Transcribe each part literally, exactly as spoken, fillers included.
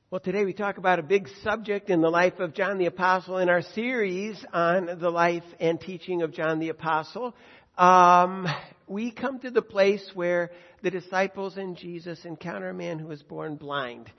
Well, today we talk about a big subject in the life of John the Apostle in our series on the life and teaching of John the Apostle. Um, we come to the place where the disciples and Jesus encounter a man who was born blind.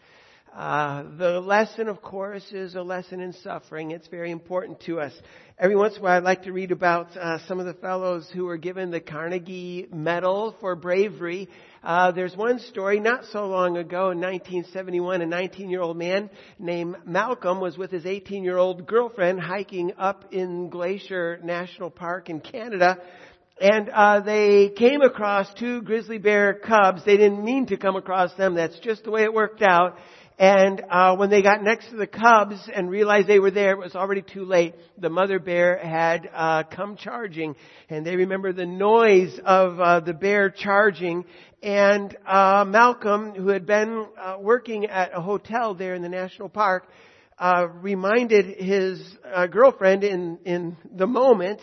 Uh, the lesson, of course, is a lesson in suffering. It's very important to us. Every once in a while, I'd like to read about uh, some of the fellows who were given the Carnegie Medal for bravery. Uh, there's one story not so long ago in nineteen seventy-one, a nineteen-year-old man named Malcolm was with his eighteen-year-old girlfriend hiking up in Glacier National Park in Canada. And uh, they came across two grizzly bear cubs. They didn't mean to come across them. That's just the way it worked out. And uh, when they got next to the cubs and realized they were there, it was already too late. The mother bear had uh, come charging, and they remember the noise of uh, the bear charging. And uh, Malcolm, who had been uh, working at a hotel there in the national park, uh, reminded his uh, girlfriend in in the moment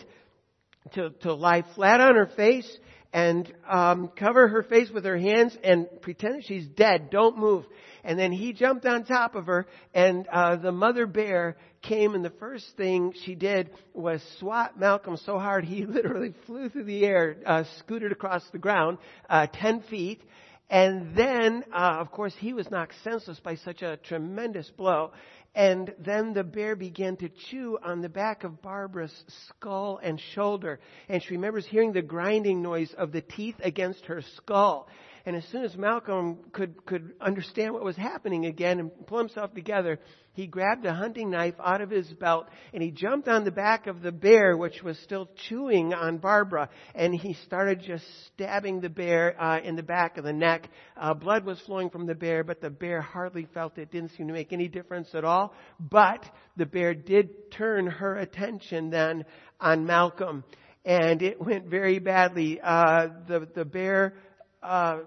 to to lie flat on her face and um, cover her face with her hands and pretend she's dead. Don't move. And then he jumped on top of her, and uh, the mother bear came, and the first thing she did was swat Malcolm so hard he literally flew through the air, uh, scooted across the ground, uh, ten feet. And then, uh, of course, he was knocked senseless by such a tremendous blow. And then the bear began to chew on the back of Barbara's skull and shoulder. And she remembers hearing the grinding noise of the teeth against her skull. And as soon as Malcolm could, could understand what was happening again and pull himself together, he grabbed a hunting knife out of his belt and he jumped on the back of the bear, which was still chewing on Barbara. And he started just stabbing the bear uh, in the back of the neck. Uh, blood was flowing from the bear, but the bear hardly felt it. Didn't seem to make any difference at all. But the bear did turn her attention then on Malcolm. And it went very badly. Uh, the, the bear uh,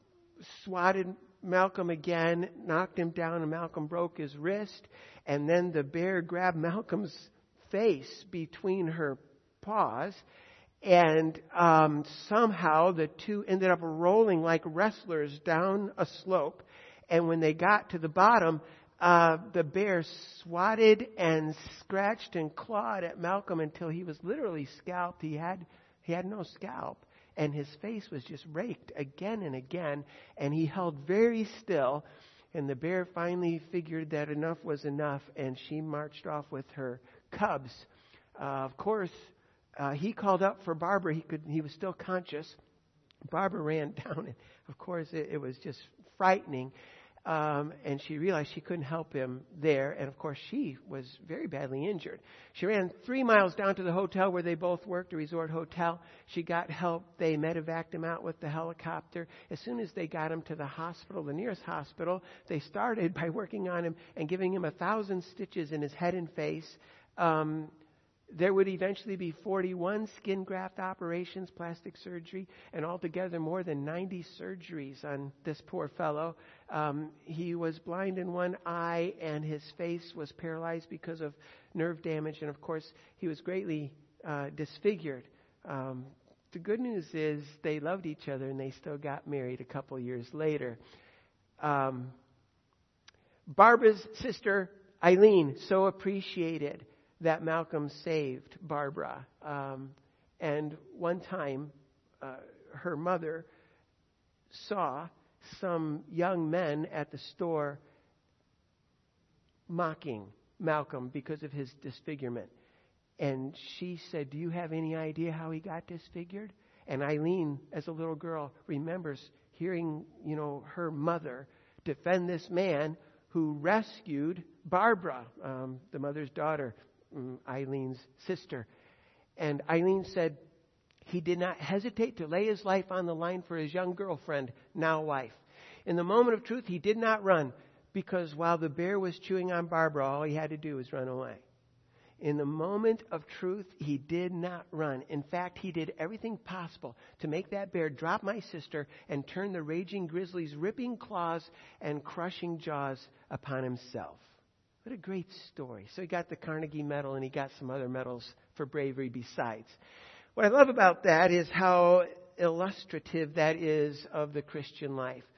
swatted Malcolm again, knocked him down, and Malcolm broke his wrist. And then the bear grabbed Malcolm's face between her paws. And um, somehow the two ended up rolling like wrestlers down a slope. And when they got to the bottom, uh, the bear swatted and scratched and clawed at Malcolm until he was literally scalped. He had he had no scalp. And his face was just raked again and again. And he held very still. And the bear finally figured that enough was enough. And she marched off with her cubs. Uh, of course, uh, he called up for Barbara. He could. He was still conscious. Barbara ran down. And of course, it, it was just frightening. Um, and she realized she couldn't help him there. And of course, she was very badly injured. She ran three miles down to the hotel where they both worked, a resort hotel. She got help. They medevaced him out with the helicopter. As soon as they got him to the hospital, the nearest hospital, they started by working on him and giving him a thousand stitches in his head and face. Um, There would eventually be forty-one skin graft operations, plastic surgery, and altogether more than ninety surgeries on this poor fellow. Um, he was blind in one eye, and his face was paralyzed because of nerve damage. And, of course, he was greatly uh, disfigured. Um, the good news is they loved each other, and they still got married a couple years later. Um, Barbara's sister, Eileen, so appreciated that Malcolm saved Barbara. Um, and one time, uh, her mother saw some young men at the store mocking Malcolm because of his disfigurement. And she said, "Do you have any idea how he got disfigured?" And Eileen, as a little girl, remembers hearing, you know, her mother defend this man who rescued Barbara, um, the mother's daughter, Eileen's sister. And Eileen said he did not hesitate to lay his life on the line for his young girlfriend, now wife. In the moment of truth, he did not run, because while the bear was chewing on Barbara, all he had to do was run away. In the moment of truth, he did not run. In fact, he did everything possible to make that bear drop my sister and turn the raging grizzly's ripping claws and crushing jaws upon himself. What a great story. So he got the Carnegie Medal, and he got some other medals for bravery besides. What I love about that is how illustrative that is of the Christian life.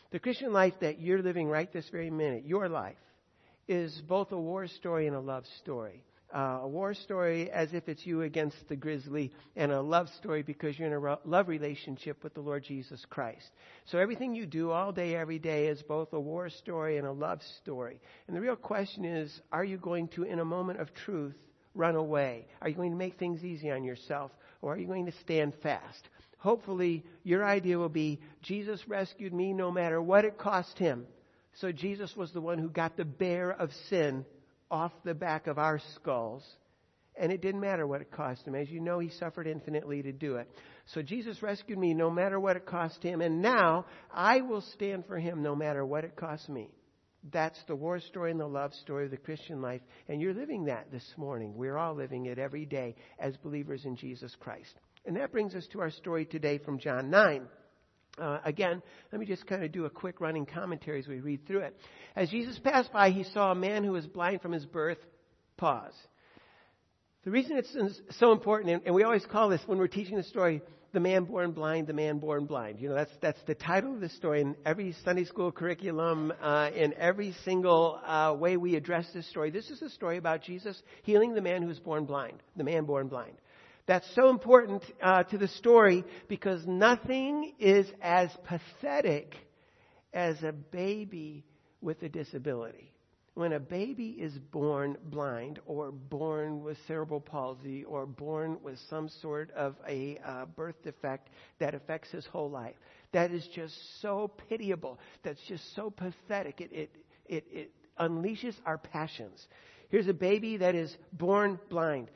The Christian life that you're living right this very minute, your life, is both a war story and a love story. Uh, a war story as if it's you against the grizzly, and a love story because you're in a ro- love relationship with the Lord Jesus Christ. So everything you do all day, every day is both a war story and a love story. And the real question is, are you going to, in a moment of truth, run away? Are you going to make things easy on yourself, or are you going to stand fast? Hopefully, your idea will be, Jesus rescued me no matter what it cost him. So Jesus was the one who got the bear of sin off the back of our skulls, and it didn't matter what it cost him. As you know, he suffered infinitely to do it. So Jesus rescued me no matter what it cost him, and now I will stand for him no matter what it costs me. That's the war story and the love story of the Christian life, and you're living that this morning. We're all living it every day as believers in Jesus Christ. And that brings us to our story today from John nine. Uh, again, let me just kind of do a quick running commentary as we read through it. As Jesus passed by, he saw a man who was blind from his birth. Pause. The reason it's so important, and we always call this when we're teaching the story, the man born blind, the man born blind. You know, that's that's the title of the story in every Sunday school curriculum, uh, in every single uh, way we address this story. This is a story about Jesus healing the man who was born blind, the man born blind. That's so important uh, to the story because nothing is as pathetic as a baby with a disability. When a baby is born blind or born with cerebral palsy or born with some sort of a uh, birth defect that affects his whole life, that is just so pitiable. That's just so pathetic. It, it, it, it unleashes our passions. Here's a baby that is born blind.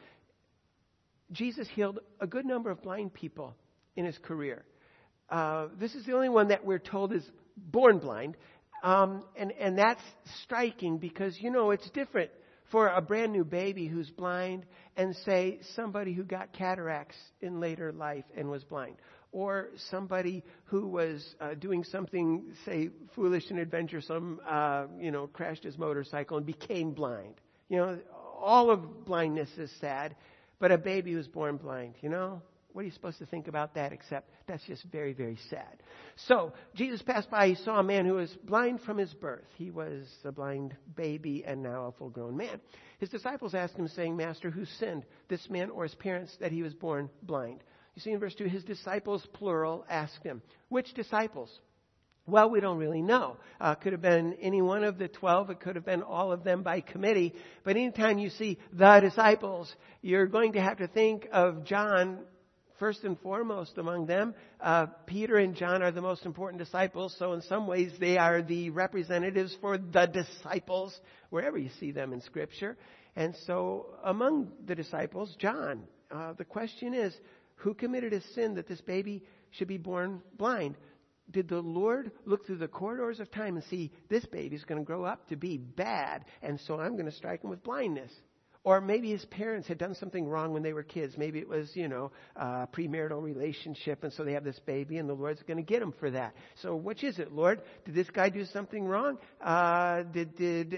Jesus healed a good number of blind people in his career. Uh, this is the only one that we're told is born blind. Um, and, and that's striking because, you know, it's different for a brand new baby who's blind and, say, somebody who got cataracts in later life and was blind. Or somebody who was uh, doing something, say, foolish and adventuresome, uh, you know, crashed his motorcycle and became blind. You know, all of blindness is sad. But a baby who's born blind, you know, what are you supposed to think about that except that's just very, very sad. So Jesus passed by. He saw a man who was blind from his birth. He was a blind baby and now a full-grown man. His disciples asked him, saying, Master, who sinned, this man or his parents, that he was born blind? You see in verse two, his disciples, plural, asked him. Which disciples? Well, we don't really know. Uh, could have been any one of the twelve. It could have been all of them by committee. But anytime you see the disciples, you're going to have to think of John first and foremost among them. Uh, Peter and John are the most important disciples. So in some ways, they are the representatives for the disciples wherever you see them in Scripture. And so among the disciples, John. Uh, the question is, who committed a sin that this baby should be born blind? Did the Lord look through the corridors of time and see this baby's going to grow up to be bad, and so I'm going to strike him with blindness? Or maybe his parents had done something wrong when they were kids. Maybe it was, you know, a premarital relationship, and so they have this baby, and the Lord's going to get him for that. So which is it, Lord? Did this guy do something wrong? Uh, did did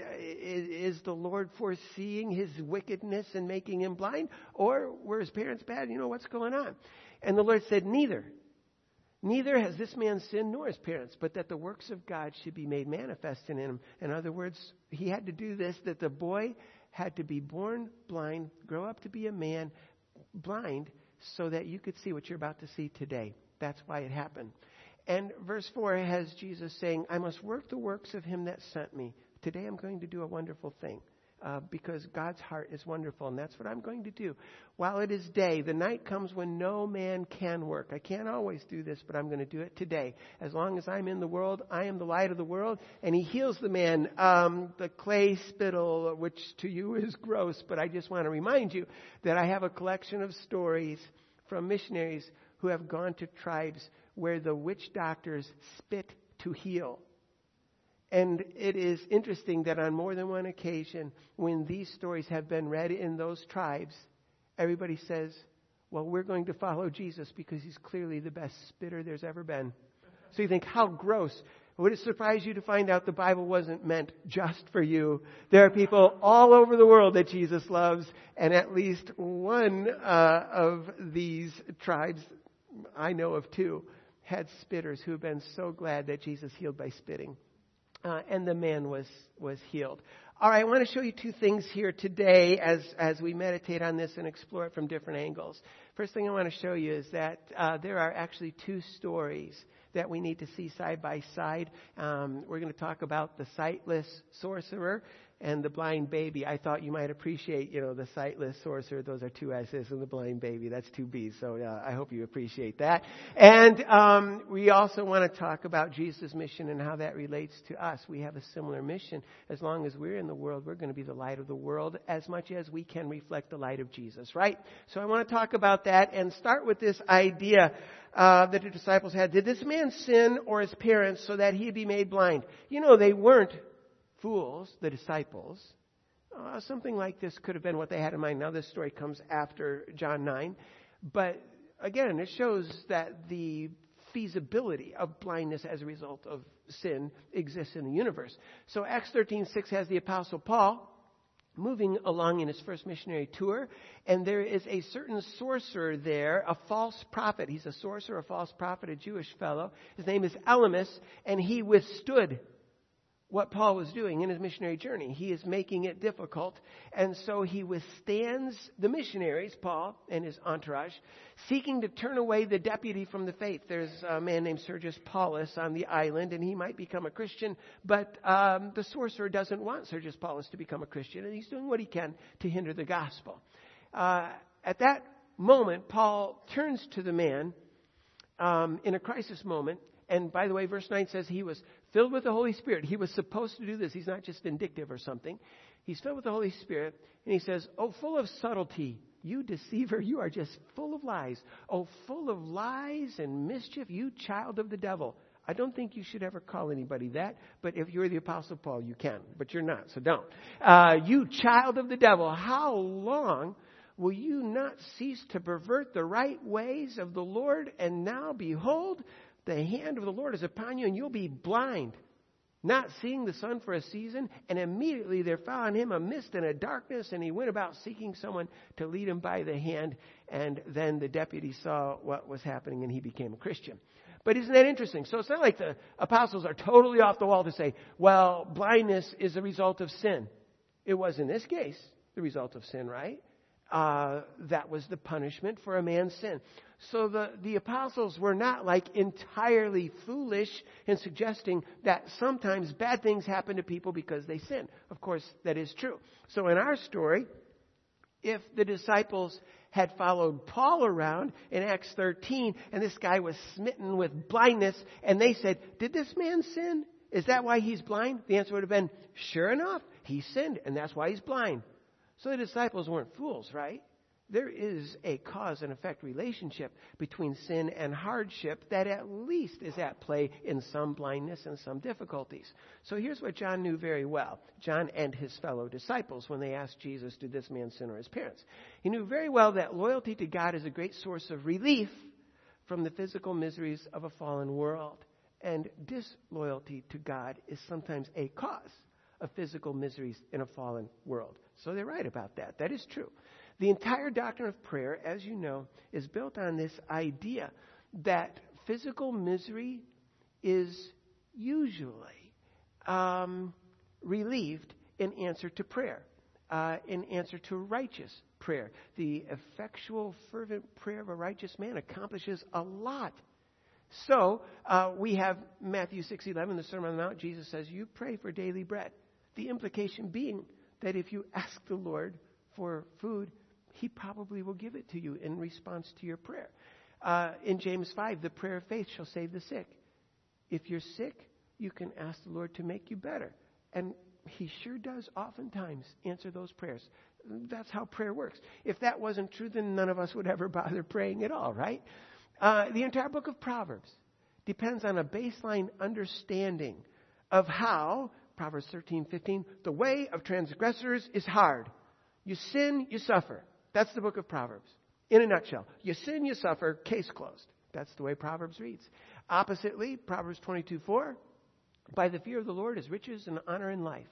is the Lord foreseeing his wickedness and making him blind? Or were his parents bad? You know, what's going on? And the Lord said, neither. Neither has this man sinned nor his parents, but that the works of God should be made manifest in him. In other words, he had to do this, that the boy had to be born blind, grow up to be a man blind, so that you could see what you're about to see today. That's why it happened. And verse four has Jesus saying, I must work the works of him that sent me. Today I'm going to do a wonderful thing. Uh, because God's heart is wonderful, and that's what I'm going to do. While it is day, the night comes when no man can work. I can't always do this, but I'm going to do it today. As long as I'm in the world, I am the light of the world. And he heals the man, um, the clay spittle, which to you is gross, but I just want to remind you that I have a collection of stories from missionaries who have gone to tribes where the witch doctors spit to heal. And it is interesting that on more than one occasion, when these stories have been read in those tribes, everybody says, well, we're going to follow Jesus because he's clearly the best spitter there's ever been. So you think, how gross. Would it surprise you to find out the Bible wasn't meant just for you? There are people all over the world that Jesus loves, and at least one uh, of these tribes, I know of two, had spitters who had been so glad that Jesus healed by spitting. Uh, and the man was, was healed. All right, I want to show you two things here today as, as we meditate on this and explore it from different angles. First thing I want to show you is that uh, there are actually two stories that we need to see side by side. Um, we're going to talk about the sightless sorcerer and the blind baby. I thought you might appreciate, you know, the sightless sorcerer. Those are two S's, and the blind baby, that's two B's. So uh, I hope you appreciate that. And um, we also want to talk about Jesus' mission and how that relates to us. We have a similar mission. As long as we're in the world, we're going to be the light of the world as much as we can reflect the light of Jesus, right? So I want to talk about that and start with this idea uh, that the disciples had. Did this man sin or his parents so that he'd be made blind? You know, they weren't fools, the disciples. Uh, something like this could have been what they had in mind. Now this story comes after John nine. But again, it shows that the feasibility of blindness as a result of sin exists in the universe. So Acts thirteen six has the Apostle Paul moving along in his first missionary tour. And there is a certain sorcerer there, a false prophet. He's a sorcerer, a false prophet, a Jewish fellow. His name is Elymas, and he withstood what Paul was doing in his missionary journey. He is making it difficult. And so he withstands the missionaries, Paul and his entourage, seeking to turn away the deputy from the faith. There's a man named Sergius Paulus on the island, and he might become a Christian. But um, the sorcerer doesn't want Sergius Paulus to become a Christian, and he's doing what he can to hinder the gospel. Uh, at that moment, Paul turns to the man um, in a crisis moment. And by the way, verse nine says he was filled with the Holy Spirit. He was supposed to do this. He's not just vindictive or something. He's filled with the Holy Spirit. And he says, oh, full of subtlety, you deceiver, you are just full of lies. Oh, full of lies and mischief, you child of the devil. I don't think you should ever call anybody that. But if you're the Apostle Paul, you can. But you're not, so don't. Uh, you child of the devil, how long will you not cease to pervert the right ways of the Lord? And now, behold, the hand of the Lord is upon you, and you'll be blind, not seeing the sun for a season. And immediately there fell on him a mist and a darkness, and he went about seeking someone to lead him by the hand. And then the deputy saw what was happening, and he became a Christian. But isn't that interesting? So it's not like the apostles are totally off the wall to say, well, blindness is a result of sin. It was in this case the result of sin, right? Uh, that was the punishment for a man's sin. So the, the apostles were not like entirely foolish in suggesting that sometimes bad things happen to people because they sin. Of course, that is true. So in our story, if the disciples had followed Paul around in Acts thirteen, and this guy was smitten with blindness, and they said, did this man sin? Is that why he's blind? The answer would have been, sure enough, he sinned, and that's why he's blind. So the disciples weren't fools, right? There is a cause and effect relationship between sin and hardship that at least is at play in some blindness and some difficulties. So here's what John knew very well. John and his fellow disciples, when they asked Jesus, did this man sin or his parents? He knew very well that loyalty to God is a great source of relief from the physical miseries of a fallen world. And disloyalty to God is sometimes a cause of physical miseries in a fallen world. So they're right about that. That is true. The entire doctrine of prayer, as you know, is built on this idea that physical misery is usually um, relieved in answer to prayer, uh, in answer to righteous prayer. The effectual, fervent prayer of a righteous man accomplishes a lot. So uh, we have Matthew six eleven, the Sermon on the Mount. Jesus says, you pray for daily bread. The implication being that if you ask the Lord for food, He probably will give it to you in response to your prayer. Uh, in James five, the prayer of faith shall save the sick. If you're sick, you can ask the Lord to make you better. And He sure does oftentimes answer those prayers. That's how prayer works. If that wasn't true, then none of us would ever bother praying at all, right? Uh, the entire book of Proverbs depends on a baseline understanding of how, Proverbs thirteen fifteen, the way of transgressors is hard. You sin, you suffer. That's the book of Proverbs. In a nutshell, you sin, you suffer, case closed. That's the way Proverbs reads. Oppositely, Proverbs twenty-two four, by the fear of the Lord is riches and honor in life.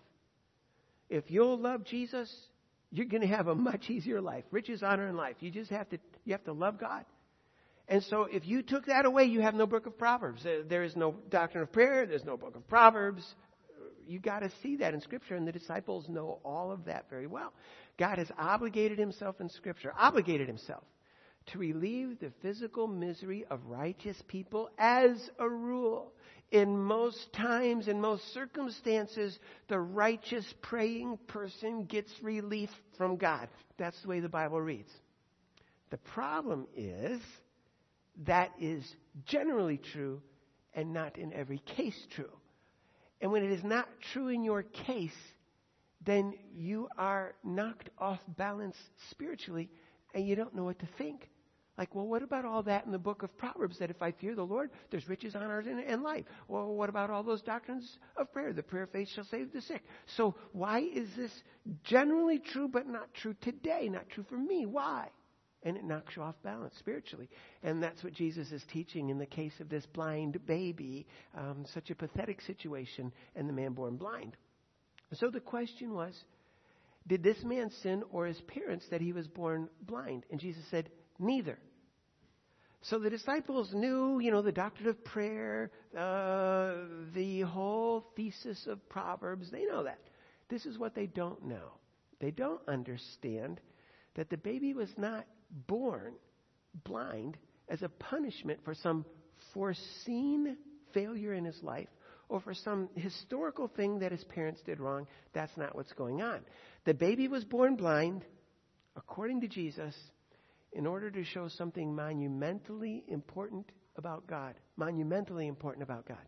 If you'll love Jesus, you're going to have a much easier life. Riches, honor, and life. You just have to, you have to love God. And so if you took that away, you have no book of Proverbs. There is no doctrine of prayer. There's no book of Proverbs. You got to see that in Scripture, and the disciples know all of that very well. God has obligated himself in Scripture, obligated himself to relieve the physical misery of righteous people as a rule. In most times, in most circumstances, the righteous praying person gets relief from God. That's the way the Bible reads. The problem is that is generally true and not in every case true. And when it is not true in your case, then you are knocked off balance spiritually and you don't know what to think. Like, well, what about all that in the book of Proverbs, that if I fear the Lord, there's riches, honor, and, and life? Well, what about all those doctrines of prayer? The prayer of faith shall save the sick. So why is this generally true but not true today, not true for me? Why? And it knocks you off balance spiritually. And that's what Jesus is teaching in the case of this blind baby, um, such a pathetic situation, and the man born blind. So the question was, did this man sin or his parents that he was born blind? And Jesus said, neither. So the disciples knew, you know, the doctrine of prayer, uh, the whole thesis of Proverbs. They know that. This is what they don't know. They don't understand that the baby was not born blind as a punishment for some foreseen failure in his life or for some historical thing that his parents did wrong. That's not what's going on. The baby was born blind, according to Jesus, in order to show something monumentally important about God. Monumentally important about God.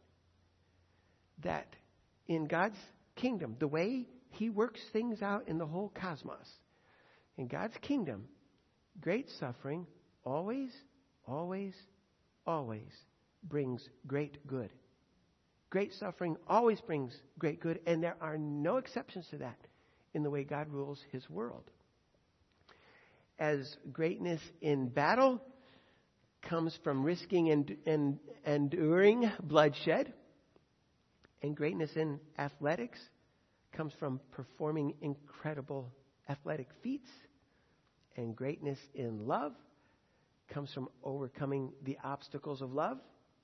That in God's kingdom, the way he works things out in the whole cosmos, in God's kingdom, great suffering always, always, always brings great good. Great suffering always brings great good, and there are no exceptions to that in the way God rules his world. As greatness in battle comes from risking and, and enduring bloodshed, and greatness in athletics comes from performing incredible athletic feats, and greatness in love comes from overcoming the obstacles of love.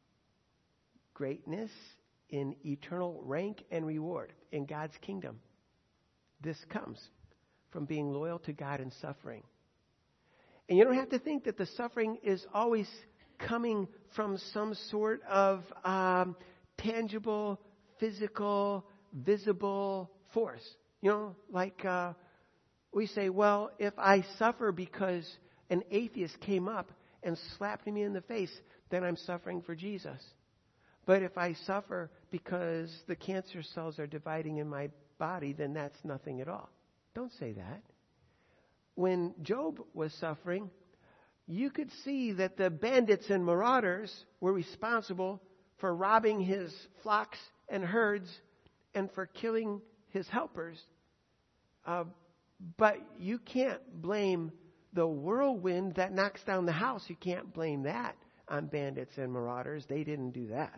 Greatness in eternal rank and reward in God's kingdom. This comes from being loyal to God in suffering. And you don't have to think that the suffering is always coming from some sort of um, tangible, physical, visible force. You know, like uh, we say, well, if I suffer because an atheist came up and slapped me in the face, then I'm suffering for Jesus. But if I suffer because the cancer cells are dividing in my body, then that's nothing at all. Don't say that. When Job was suffering, you could see that the bandits and marauders were responsible for robbing his flocks and herds and for killing his helpers. Uh, but you can't blame the whirlwind that knocks down the house. You can't blame that on bandits and marauders. They didn't do that.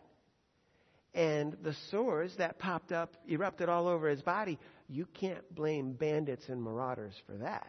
And the sores that popped up, erupted all over his body, you can't blame bandits and marauders for that.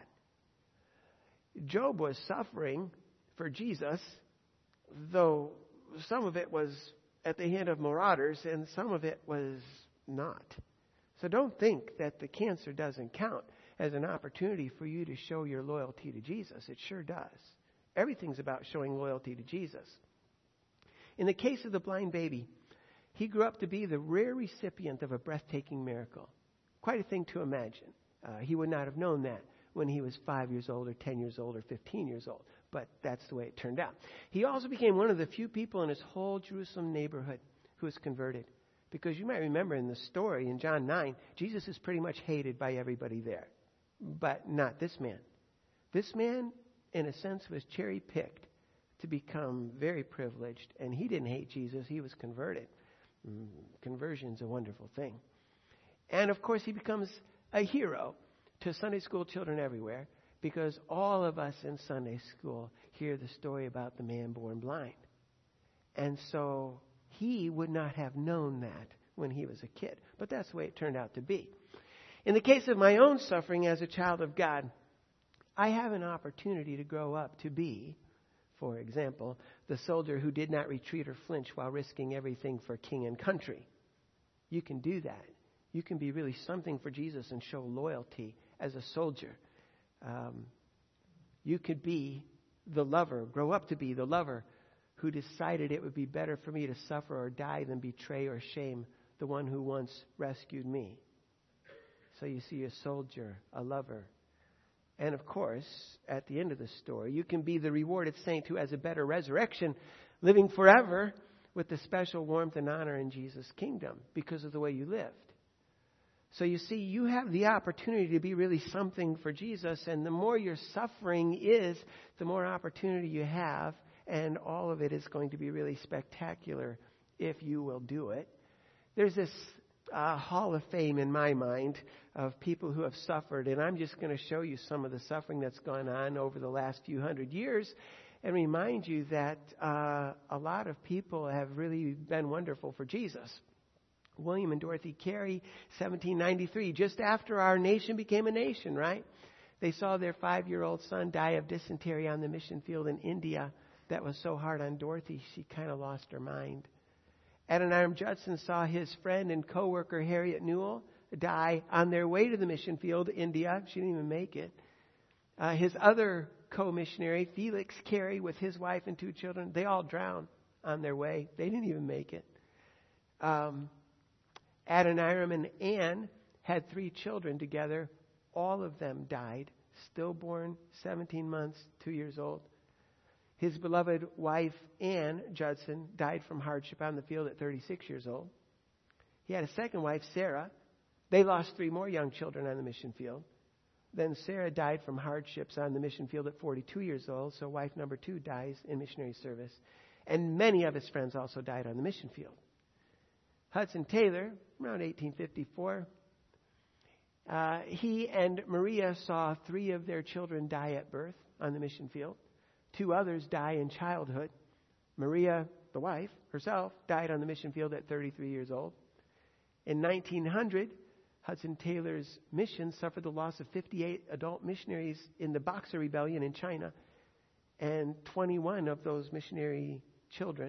Job was suffering for Jesus, though some of it was at the hand of marauders and some of it was not. So don't think that the cancer doesn't count as an opportunity for you to show your loyalty to Jesus. It sure does. Everything's about showing loyalty to Jesus. In the case of the blind baby, he grew up to be the rare recipient of a breathtaking miracle. Quite a thing to imagine. Uh, he would not have known that when he was five years old or ten years old or fifteen years old. But that's the way it turned out. He also became one of the few people in his whole Jerusalem neighborhood who was converted. Because you might remember in the story in John nine, Jesus is pretty much hated by everybody there. But not this man. This man, in a sense, was cherry-picked to become very privileged. And he didn't hate Jesus. He was converted. Mm, conversion's a wonderful thing. And, of course, he becomes a hero to Sunday school children everywhere, because all of us in Sunday school hear the story about the man born blind. And so he would not have known that when he was a kid. But that's the way it turned out to be. In the case of my own suffering as a child of God, I have an opportunity to grow up to be For example, the soldier who did not retreat or flinch while risking everything for king and country. You can do that. You can be really something for Jesus and show loyalty as a soldier. Um, you could be the lover, grow up to be the lover who decided it would be better for me to suffer or die than betray or shame the one who once rescued me. So you see a soldier, a lover. And of course, at the end of the story, you can be the rewarded saint who has a better resurrection, living forever with the special warmth and honor in Jesus' kingdom because of the way you lived. So you see, you have the opportunity to be really something for Jesus, and the more your suffering is, the more opportunity you have, and all of it is going to be really spectacular if you will do it. There's this uh, hall of fame in my mind of people who have suffered, and I'm just going to show you some of the suffering that's gone on over the last few hundred years and remind you that uh, a lot of people have really been wonderful for Jesus. William and Dorothy Carey, seventeen ninety-three, just after our nation became a nation, right? They saw their five-year-old son die of dysentery on the mission field in India. That was so hard on Dorothy, she kind of lost her mind. Adoniram Judson saw his friend and co-worker Harriet Newell die on their way to the mission field, India. She didn't even make it. Uh, his other co-missionary, Felix Carey, with his wife and two children, they all drowned on their way. They didn't even make it. Um, Adoniram and Anne had three children together. All of them died, stillborn, seventeen months, two years old. His beloved wife, Anne Judson, died from hardship on the field at thirty-six years old. He had a second wife, Sarah. They lost three more young children on the mission field. Then Sarah died from hardships on the mission field at forty-two years old, so wife number two dies in missionary service. And many of his friends also died on the mission field. Hudson Taylor, around eighteen fifty-four, uh, he and Maria saw three of their children die at birth on the mission field. Two others die in childhood. Maria, the wife, herself, died on the mission field at thirty-three years old. In nineteen hundred, Hudson Taylor's mission suffered the loss of fifty-eight adult missionaries in the Boxer Rebellion in China, and twenty-one of those missionary children.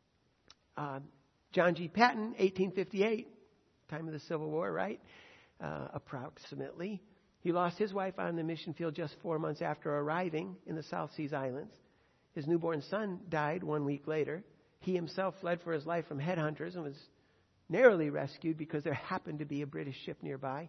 Uh, John G. Patton, eighteen fifty-eight, time of the Civil War, right? Uh, approximately. He lost his wife on the mission field just four months after arriving in the South Seas Islands. His newborn son died one week later. He himself fled for his life from headhunters and was narrowly rescued because there happened to be a British ship nearby.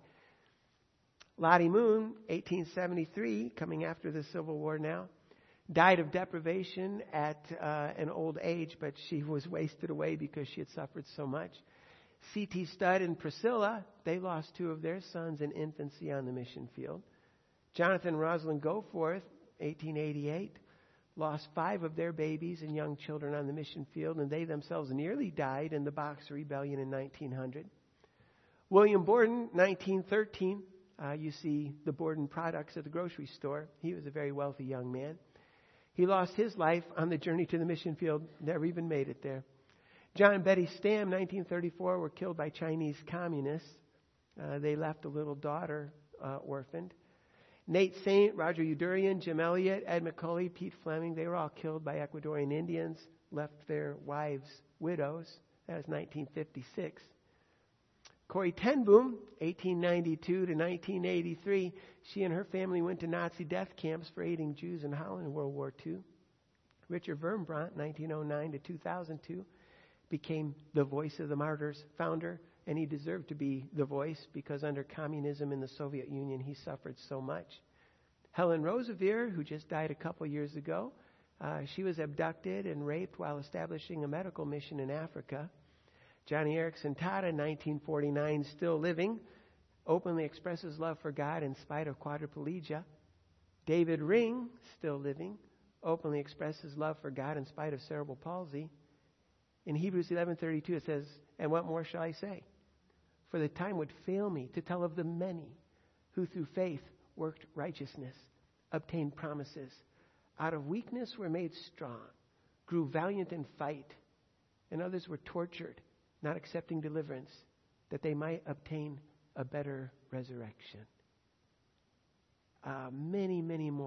Lottie Moon, eighteen seventy-three, coming after the Civil War now, died of deprivation at uh, an old age, but she was wasted away because she had suffered so much. C T Studd and Priscilla, they lost two of their sons in infancy on the mission field. Jonathan and Rosalind Goforth, eighteen eighty-eight, lost five of their babies and young children on the mission field, and they themselves nearly died in the Boxer Rebellion in nineteen hundred. William Borden, nineteen thirteen, uh, you see the Borden products at the grocery store. He was a very wealthy young man. He lost his life on the journey to the mission field, never even made it there. John and Betty Stam, nineteen thirty-four, were killed by Chinese communists. Uh, they left a little daughter uh, orphaned. Nate Saint, Roger Udurian, Jim Elliott, Ed McCulley, Pete Fleming, they were all killed by Ecuadorian Indians, left their wives widows. That was nineteen fifty-six. Corrie ten Boom, eighteen ninety-two to nineteen eighty-three, she and her family went to Nazi death camps for aiding Jews in Holland in World War Two. Richard Wurmbrand, nineteen oh nine to two thousand two, became the Voice of the Martyrs founder, and he deserved to be the voice because under communism in the Soviet Union, he suffered so much. Helen Roseveare, who just died a couple years ago, uh, she was abducted and raped while establishing a medical mission in Africa. Johnny Erickson Tata, nineteen forty-nine, still living, openly expresses love for God in spite of quadriplegia. David Ring, still living, openly expresses love for God in spite of cerebral palsy. In Hebrews eleven thirty-two, it says, "And what more shall I say? For the time would fail me to tell of the many who through faith worked righteousness, obtained promises, out of weakness were made strong, grew valiant in fight, and others were tortured, not accepting deliverance, that they might obtain a better resurrection." Uh, many, many more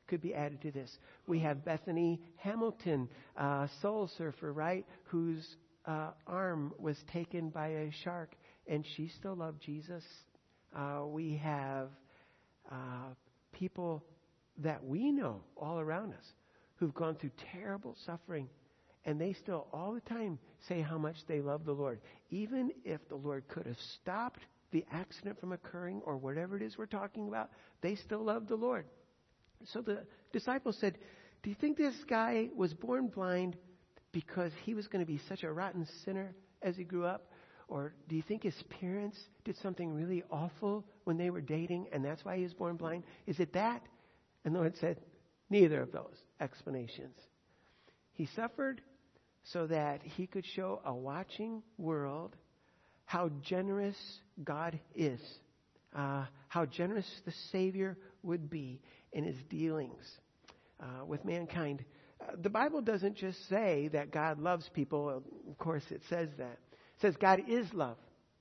could be added to this. We have Bethany Hamilton, uh, soul surfer, right, whose uh, arm was taken by a shark, and she still loved Jesus. Uh, we have uh, people that we know all around us who've gone through terrible suffering, and they still all the time say how much they love the Lord. Even if the Lord could have stopped the accident from occurring or whatever it is we're talking about, they still love the Lord. So the disciples said, do you think this guy was born blind because he was going to be such a rotten sinner as he grew up? Or do you think his parents did something really awful when they were dating and that's why he was born blind? Is it that? And the Lord said, neither of those explanations. He suffered so that he could show a watching world how generous God is, uh, how generous the Savior would be in his dealings uh, with mankind. Uh, the Bible doesn't just say that God loves people. Of course, it says that. It says God is love.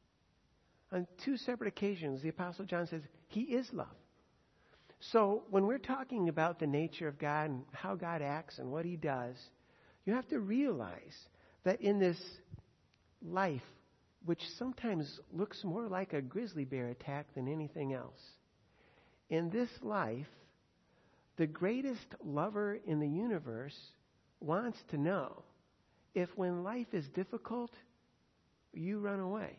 On two separate occasions, the Apostle John says he is love. So when we're talking about the nature of God and how God acts and what he does, you have to realize that in this life, which sometimes looks more like a grizzly bear attack than anything else, in this life, the greatest lover in the universe wants to know if when life is difficult, you run away,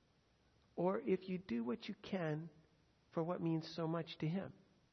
or if you do what you can for what means so much to him.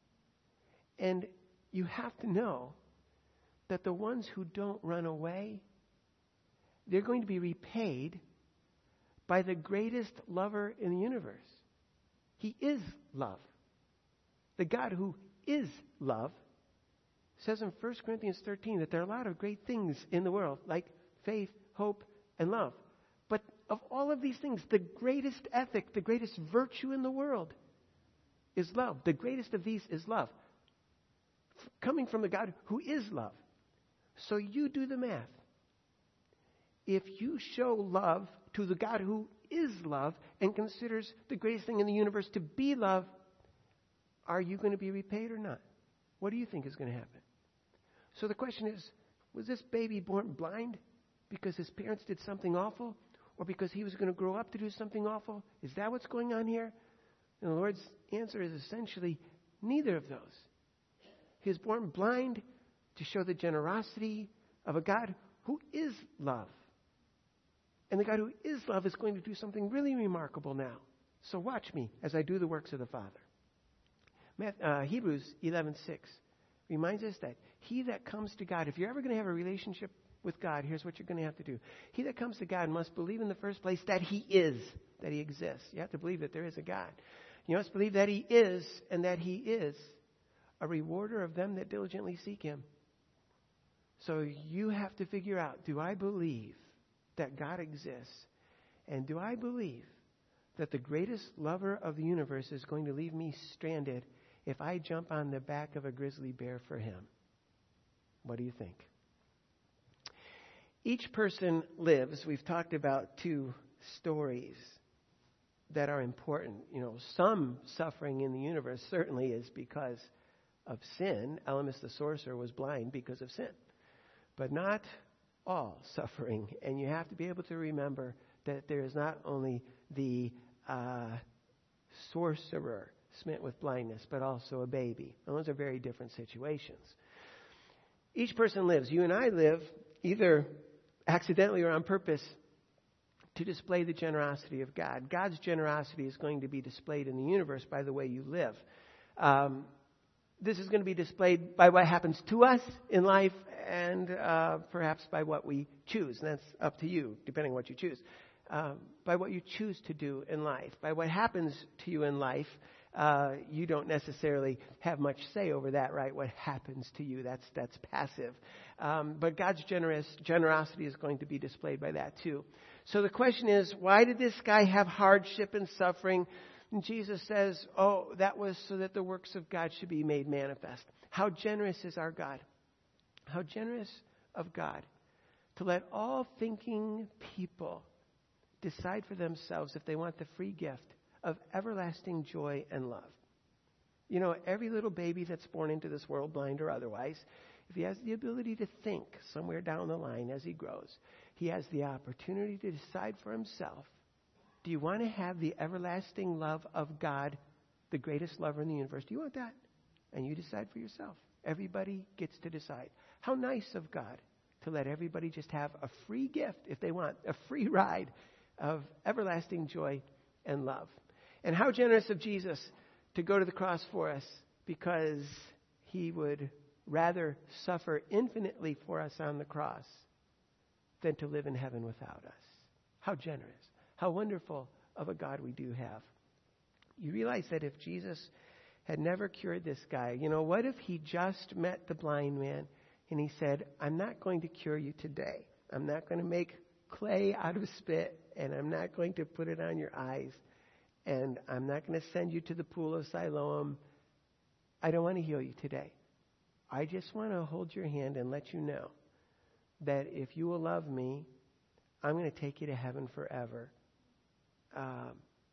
And you have to know that the ones who don't run away, they're going to be repaid by the greatest lover in the universe. He is love. The God who is love says in First Corinthians thirteen that there are a lot of great things in the world, like faith, hope, and love. But of all of these things, the greatest ethic, the greatest virtue in the world is love. The greatest of these is love, coming from the God who is love. So you do the math. If you show love to the God who is love and considers the greatest thing in the universe to be love, are you going to be repaid or not? What do you think is going to happen? So the question is, was this baby born blind because his parents did something awful, or because he was going to grow up to do something awful? Is that what's going on here? And the Lord's answer is essentially neither of those. He was born blind to show the generosity of a God who is love. And the God who is love is going to do something really remarkable now. So watch me as I do the works of the Father. Uh, Hebrews eleven six reminds us that he that comes to God, if you're ever going to have a relationship with God, here's what you're going to have to do. He that comes to God must believe in the first place that he is, that he exists. You have to believe that there is a God. You must believe that he is, and that he is a rewarder of them that diligently seek him. So you have to figure out, do I believe that God exists? And do I believe that the greatest lover of the universe is going to leave me stranded if I jump on the back of a grizzly bear for him? What do you think? Each person lives, we've talked about two stories that are important. You know, some suffering in the universe certainly is because of sin. Elymas the sorcerer was blind because of sin. But not all suffering. And you have to be able to remember that there is not only the uh, sorcerer smitten with blindness, but also a baby. And those are very different situations. Each person lives. You and I live either accidentally or on purpose to display the generosity of God. God's generosity is going to be displayed in the universe by the way you live. Um, this is going to be displayed by what happens to us in life, and uh, perhaps by what we choose. And that's up to you, depending on what you choose. Um, by what you choose to do in life. By what happens to you in life, uh, you don't necessarily have much say over that, right? What happens to you, that's that's passive. Um, but God's generous generosity is going to be displayed by that too. So the question is, why did this guy have hardship and suffering? And Jesus says, oh, that was so that the works of God should be made manifest. How generous is our God? How generous of God to let all thinking people decide for themselves if they want the free gift of everlasting joy and love. You know, every little baby that's born into this world, blind or otherwise, if he has the ability to think somewhere down the line as he grows, he has the opportunity to decide for himself, do you want to have the everlasting love of God, the greatest lover in the universe? Do you want that? And you decide for yourself. Everybody gets to decide. How nice of God to let everybody just have a free gift, if they want, a free ride of everlasting joy and love. And how generous of Jesus to go to the cross for us, because he would rather suffer infinitely for us on the cross than to live in heaven without us. How generous, how wonderful of a God we do have. You realize that if Jesus had never cured this guy, you know, what if he just met the blind man and he said, I'm not going to cure you today. I'm not going to make clay out of spit, and I'm not going to put it on your eyes, and I'm not going to send you to the pool of Siloam. I don't want to heal you today. I just want to hold your hand and let you know that if you will love me, I'm going to take you to heaven forever. Um,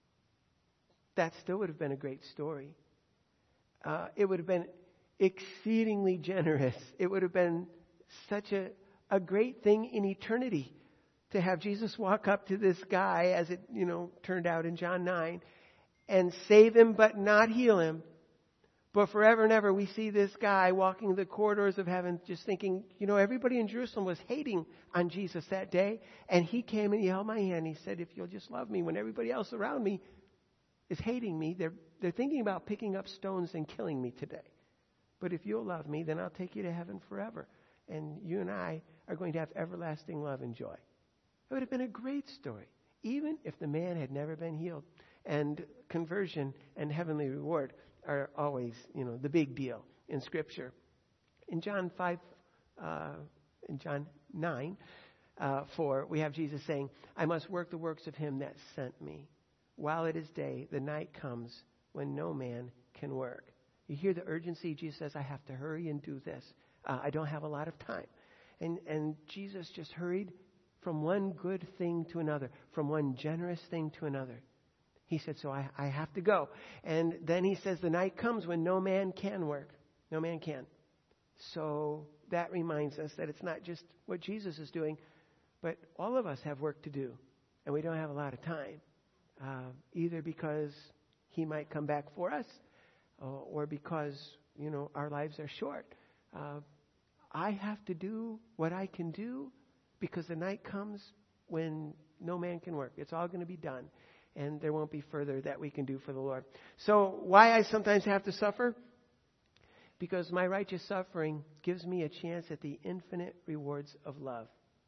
that still would have been a great story. Uh, it would have been exceedingly generous. It would have been such a, a great thing in eternity to have Jesus walk up to this guy, as it, you know, turned out in John nine, and save him but not heal him. But forever and ever we see this guy walking the corridors of heaven just thinking, you know, everybody in Jerusalem was hating on Jesus that day. And he came and he held my hand. He said, if you'll just love me when everybody else around me is hating me, they're, they're thinking about picking up stones and killing me today. But if you'll love me, then I'll take you to heaven forever. And you and I are going to have everlasting love and joy. It would have been a great story, even if the man had never been healed. And conversion and heavenly reward are always, you know, the big deal in Scripture. In John five, uh, in John nine, uh, four, we have Jesus saying, I must work the works of him that sent me. While it is day, the night comes when no man can work. You hear the urgency. Jesus says, I have to hurry and do this. Uh, I don't have a lot of time. And, and Jesus just hurried from one good thing to another, from one generous thing to another. He said, so I, I have to go. And then he says, the night comes when no man can work. No man can. So that reminds us that it's not just what Jesus is doing, but all of us have work to do. And we don't have a lot of time. Uh, either because he might come back for us, uh, or because, you know, our lives are short. Uh, I have to do what I can do, because the night comes when no man can work. It's all going to be done. And there won't be further that we can do for the Lord. So why I sometimes have to suffer? Because my righteous suffering gives me a chance at the infinite rewards of love.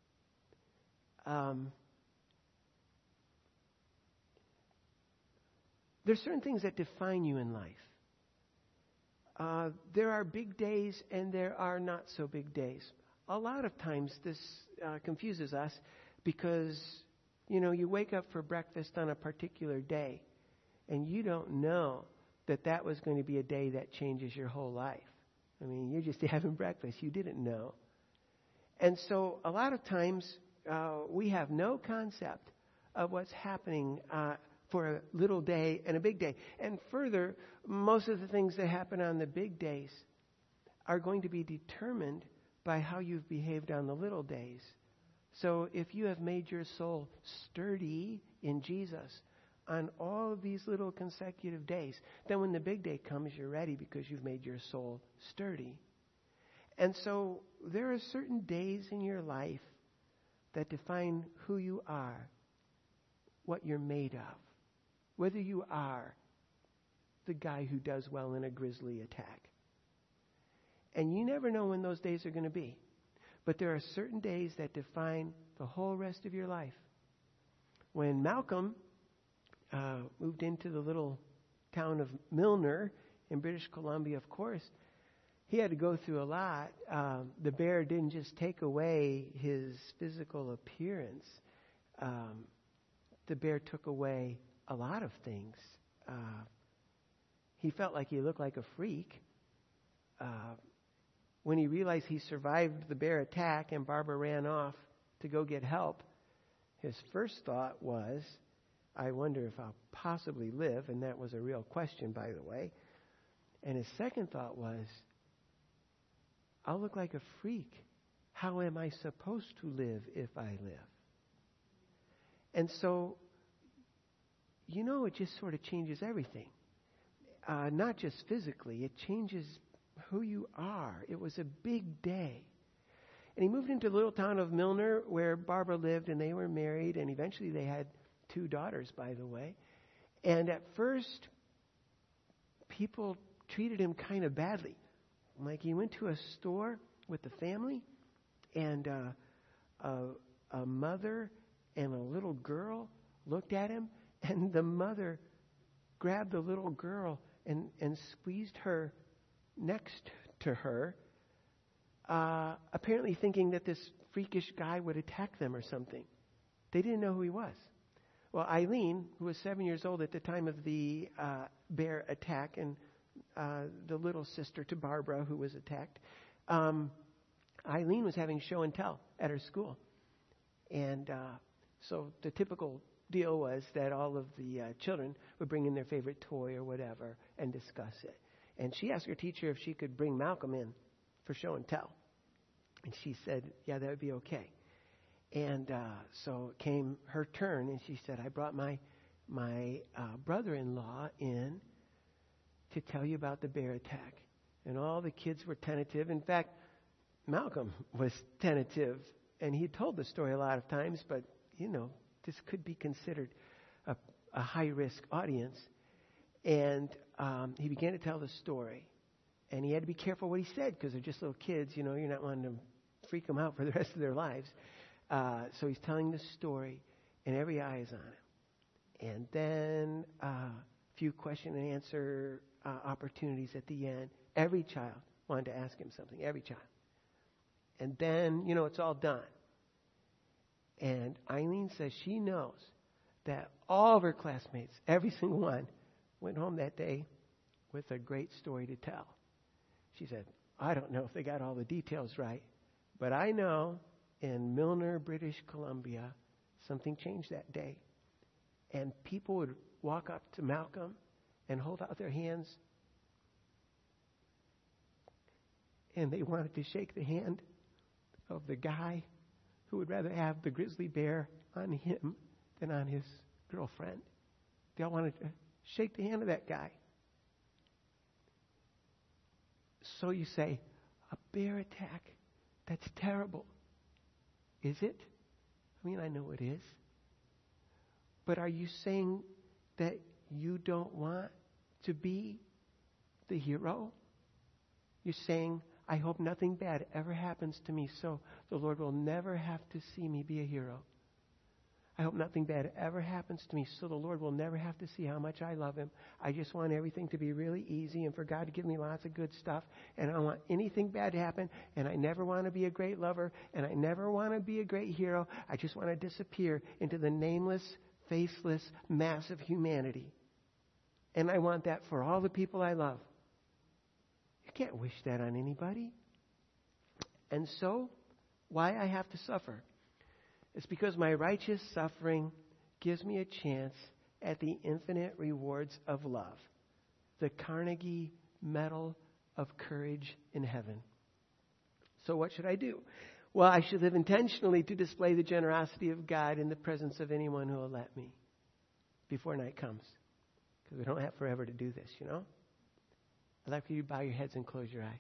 Um, there's certain things that define you in life. Uh, there are big days and there are not so big days. A lot of times this uh, confuses us because, you know, you wake up for breakfast on a particular day and you don't know that that was going to be a day that changes your whole life. I mean, you're just having breakfast. You didn't know. And so a lot of times uh, we have no concept of what's happening uh, for a little day and a big day. And further, most of the things that happen on the big days are going to be determined by how you've behaved on the little days. So if you have made your soul sturdy in Jesus on all of these little consecutive days, then when the big day comes, you're ready because you've made your soul sturdy. And so there are certain days in your life that define who you are, what you're made of, whether you are the guy who does well in a grisly attack. And you never know when those days are going to be. But there are certain days that define the whole rest of your life. When Malcolm uh, moved into the little town of Milner in British Columbia, of course, he had to go through a lot. Um, the bear didn't just take away his physical appearance. Um, the bear took away a lot of things. Uh, he felt like he looked like a freak. Uh, when he realized he survived the bear attack and Barbara ran off to go get help, his first thought was, I wonder if I'll possibly live. And that was a real question, by the way. And his second thought was, I'll look like a freak. How am I supposed to live if I live? And so, you know, it just sort of changes everything. Uh, not just physically, it changes who you are. It was a big day. And he moved into the little town of Milner where Barbara lived, and they were married, and eventually they had two daughters, by the way. And at first, people treated him kind of badly. Like he went to a store with the family, and uh, a, a mother and a little girl looked at him, and the mother grabbed the little girl and, and squeezed her next to her, uh, apparently thinking that this freakish guy would attack them or something. They didn't know who he was. Well, Eileen, who was seven years old at the time of the uh, bear attack, and uh, the little sister to Barbara who was attacked, um, Eileen was having show and tell at her school. And uh, so the typical deal was that all of the uh, children would bring in their favorite toy or whatever and discuss it. And she asked her teacher if she could bring Malcolm in for show and tell. And she said, yeah, that would be okay. And uh, so it came her turn, and she said, I brought my my uh, brother-in-law in to tell you about the bear attack. And all the kids were tentative. In fact, Malcolm was tentative, and he told the story a lot of times, but, you know, this could be considered a, a high-risk audience. And um, he began to tell the story. And he had to be careful what he said, because they're just little kids. You know, you're not wanting to freak them out for the rest of their lives. Uh, so he's telling the story, and every eye is on him. And then a uh, few question and answer uh, opportunities at the end. Every child wanted to ask him something, every child. And then, you know, it's all done. And Eileen says she knows that all of her classmates, every single one, went home that day with a great story to tell. She said, I don't know if they got all the details right, but I know in Milner, British Columbia, something changed that day. And people would walk up to Malcolm and hold out their hands, and they wanted to shake the hand of the guy who would rather have the grizzly bear on him than on his girlfriend. They all wanted to shake the hand of that guy. So you say, a bear attack? That's terrible. Is it? I mean, I know it is. But are you saying that you don't want to be the hero? You're saying, I hope nothing bad ever happens to me, so the Lord will never have to see me be a hero. I hope nothing bad ever happens to me, so the Lord will never have to see how much I love Him. I just want everything to be really easy and for God to give me lots of good stuff. And I don't want anything bad to happen. And I never want to be a great lover. And I never want to be a great hero. I just want to disappear into the nameless, faceless mass of humanity. And I want that for all the people I love. You can't wish that on anybody. And so, why I have to suffer? It's because my righteous suffering gives me a chance at the infinite rewards of love. The Carnegie Medal of Courage in heaven. So what should I do? Well, I should live intentionally to display the generosity of God in the presence of anyone who will let me before night comes. Because we don't have forever to do this, you know? I'd like for you to bow your heads and close your eyes.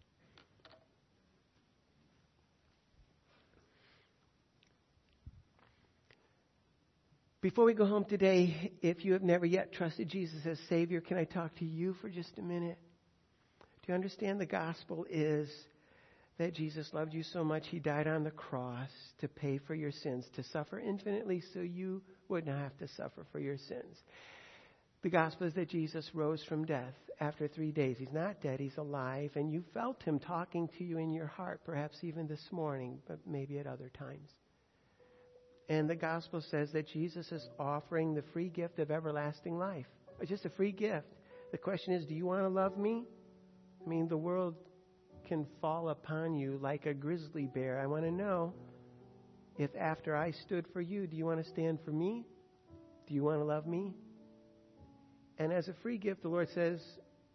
Before we go home today, if you have never yet trusted Jesus as Savior, can I talk to you for just a minute? Do you understand the gospel is that Jesus loved you so much, He died on the cross to pay for your sins, to suffer infinitely so you would not have to suffer for your sins. The gospel is that Jesus rose from death after three days. He's not dead, He's alive, and you felt Him talking to you in your heart, perhaps even this morning, but maybe at other times. And the gospel says that Jesus is offering the free gift of everlasting life. It's just a free gift. The question is, do you want to love me? I mean, the world can fall upon you like a grizzly bear. I want to know if after I stood for you, do you want to stand for me? Do you want to love me? And as a free gift, the Lord says,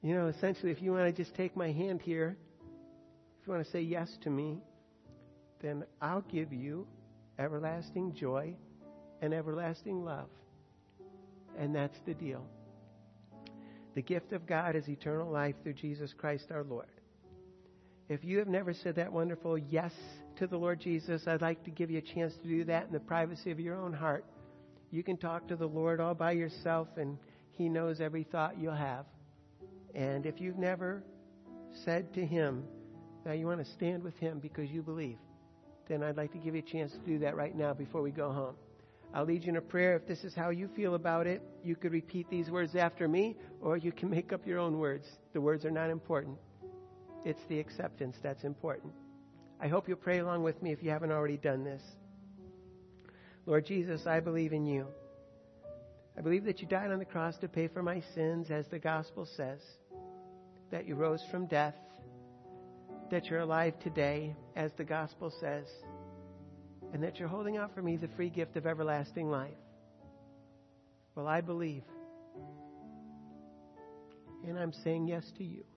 You know, essentially, if you want to just take my hand here, if you want to say yes to me, then I'll give you everlasting joy and everlasting love. And that's the deal. The gift of God is eternal life through Jesus Christ our Lord. If you have never said that wonderful yes to the Lord Jesus, I'd like to give you a chance to do that in the privacy of your own heart. You can talk to the Lord all by yourself, and He knows every thought you'll have. And if you've never said to Him that you want to stand with Him because you believe, then I'd like to give you a chance to do that right now before we go home. I'll lead you in a prayer. If this is how you feel about it, you could repeat these words after me, or you can make up your own words. The words are not important. It's the acceptance that's important. I hope you'll pray along with me if you haven't already done this. Lord Jesus, I believe in you. I believe that you died on the cross to pay for my sins, as the gospel says, that you rose from death, that you're alive today, as the gospel says, and that you're holding out for me the free gift of everlasting life. Well, I believe, and I'm saying yes to you.